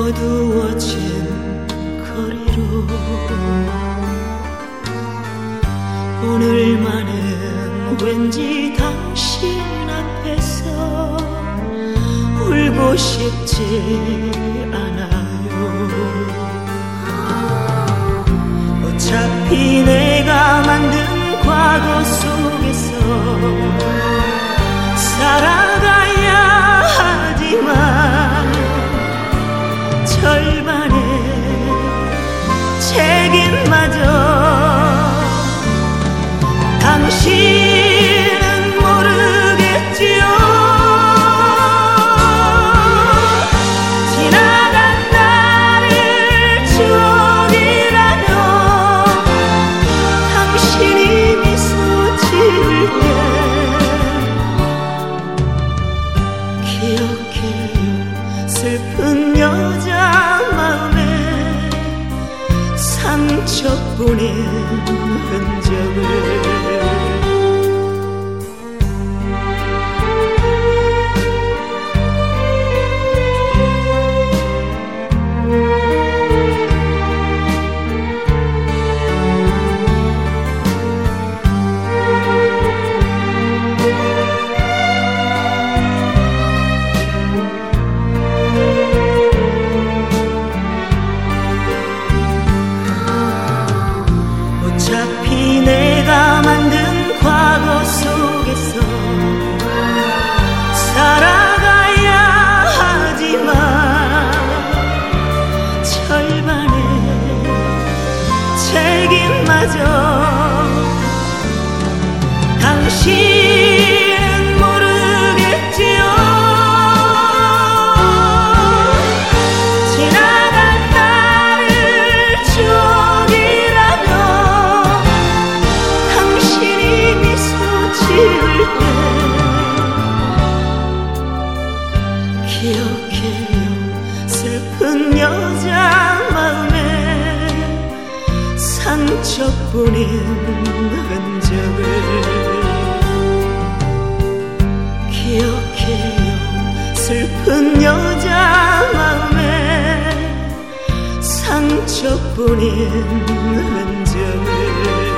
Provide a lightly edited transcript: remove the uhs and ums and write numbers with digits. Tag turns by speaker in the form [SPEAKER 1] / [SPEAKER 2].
[SPEAKER 1] 어두워진 거리로 오늘만은 왠지 당신 앞에서 울고 싶지 않아요. 어차피 내가 만든 과거 속에서 살아가야 하지만 절반의 책임마저 당신은 모르겠지요. 지나간 나를 추억이라며 당신이 미소 지을 때 기억해요. 슬픈 여자 마음에 상처뿐인 흔적을. 어차피 내가 만든 과거 속에서 살아가야 하지만 절반의 책임마저 당신은 모르겠지요. 지나간 나를 추억이라며 당신이 미소 지을 때 기억해요. 슬픈 여자 마음에 상처뿐인 흔적을. 기억해요. 슬픈 여자 마음에 상처뿐인 흔적을.